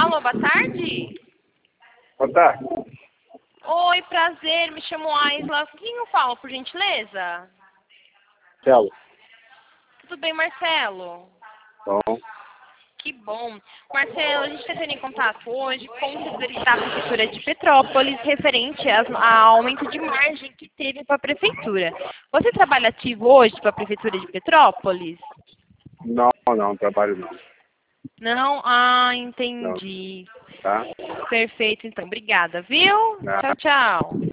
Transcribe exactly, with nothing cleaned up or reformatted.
Alô, boa tarde. Boa tarde. Oi, prazer, me chamo Aisla. Quem eu falo, por gentileza? Marcelo. Tudo bem, Marcelo? Bom. Que bom. Marcelo, a gente está entrando em contato hoje com o servidor da Prefeitura de Petrópolis referente às- ao aumento de margem que teve para a Prefeitura. Você trabalha ativo hoje para a Prefeitura de Petrópolis? Não, não, trabalho não. Não? Ah, Não, entendi. tá? Perfeito, então. Obrigada, viu? Nada. Tchau, tchau.